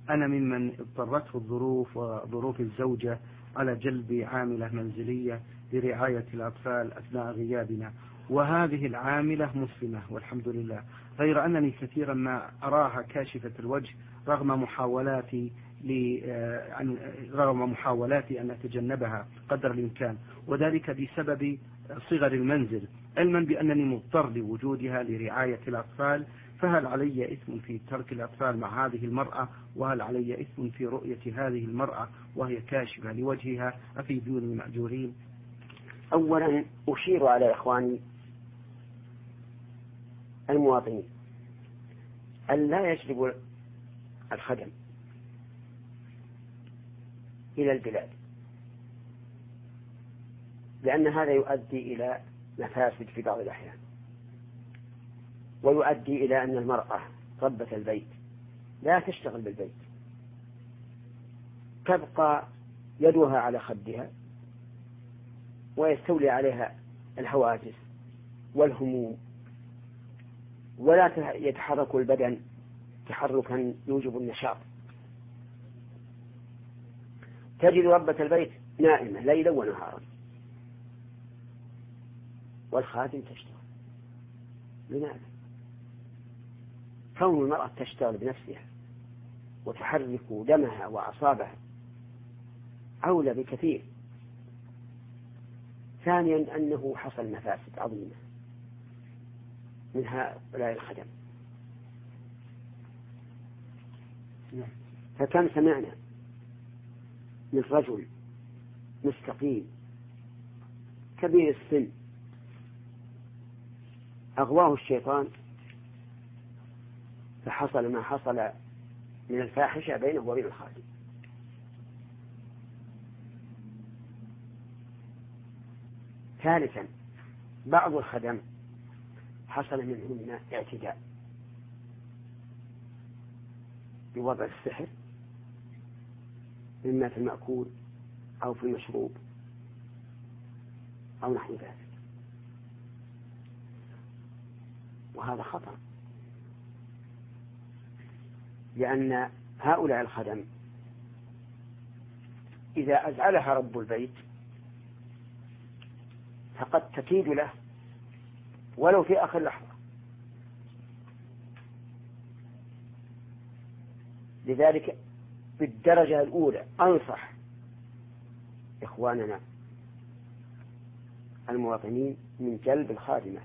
أنا ممن اضطرته الظروف وظروف الزوجة على جلب عاملة منزلية لرعاية الأطفال أثناء غيابنا، وهذه العاملة مسلمة والحمد لله، غير أنني كثيرا ما أراها كاشفة الوجه رغم محاولاتي أن أتجنبها قدر الإمكان، وذلك بسبب صغر المنزل، علما بأنني مضطر لوجودها لرعاية الأطفال. فهل علي إثم في ترك الأطفال مع هذه المرأة؟ وهل علي إثم في رؤية هذه المرأة وهي كاشفة لوجهها؟ أفيدوني مأجورين. أولا أشير على إخواني المواطنين أن لا يجلب الخدم إلى البلاد، لأن هذا يؤدي إلى مفاسد في بعض الأحيان، ويؤدي إلى أن المرأة ربة البيت لا تشتغل بالبيت، تبقى يدها على خدها ويستولي عليها الهواجس والهموم، ولا يتحرك البدن تحركا يوجب النشاط. تجد ربة البيت نائمة ليلا ونهارا، والخادم تشتغل. لماذا؟ كون المرأة تشتغل بنفسها وتحرك دمها وأعصابها أولى بكثير. ثانيا أنه حصل مفاسد عظيمة من هؤلاء الخدم، فكم سمعنا من رجل مستقيم كبير السن أغواه الشيطان فحصل ما حصل من الفاحشة بينه وبين الخادم. ثالثا بعض الخدم حصل منهم اعتداء بوضع السحر إما في المأكول أو في المشروب أو نحو ذلك، وهذا خطأ، لأن هؤلاء الخدم إذا أزعلها رب البيت فقد تكيد له ولو في آخر لحظة. لذلك بالدرجة الأولى أنصح إخواننا المواطنين من جلب الخادمات،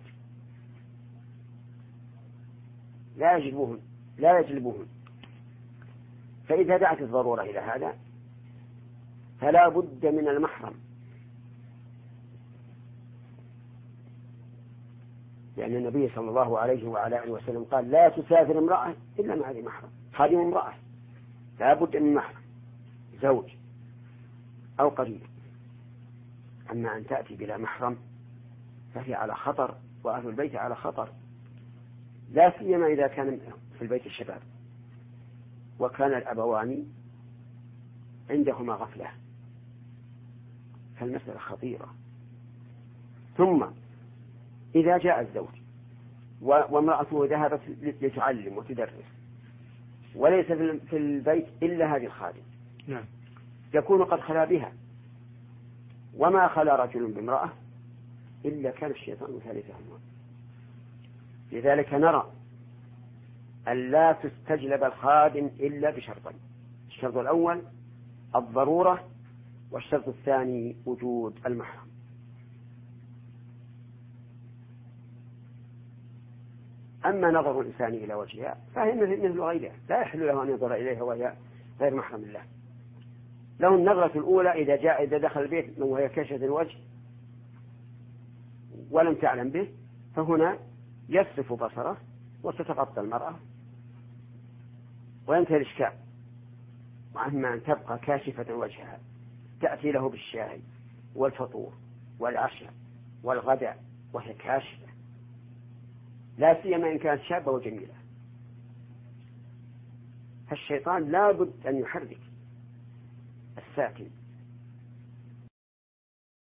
لا يجلبوهن، فإذا دعت الضرورة إلى هذا فلا بد من المحرم، لأن النبي صلى الله عليه وعلى آله وسلم قال لا تسافر امرأة إلا مع ذي محرم. خادم امرأة لا بد من محرم، زوج أو قريب. أما أن تأتي بلا محرم فهي على خطر، وأهل البيت على خطر، لا سيما إذا كان في البيت الشباب وكان الأبوان عندهما غفلة، فالمسألة خطيرة. ثم إذا جاء الزوج وامرأته ذهبت لتعلم وتدرس وليس في البيت إلا هذه الخادم، يكون قد خلا بها، وما خلا رجل بامرأة إلا كان الشيطان ثالثهما. لذلك نرى أن لا تستجلب الخادم إلا بشرطين: الشرط الأول الضرورة، والشرط الثاني وجود المحرم. أما نظر الإنسان إلى وجهها فهي مثل غيرها، لا يحل له أن ينظر إليها وهي غير محرم الله. له النظرة الأولى إذا دخل البيت وهي كاشفة الوجه ولم تعلم به، فهنا يصرف بصره وتتغطى المرأة وينتهي الإشكال. وأما أن تبقى كاشفة وجهها تأتي له بالشاي والفطور والعشاء والغداء وهي كاشفة، لا سيما إن كانت شابة وجميلة، فالشيطان لا بد أن يحرك الساكن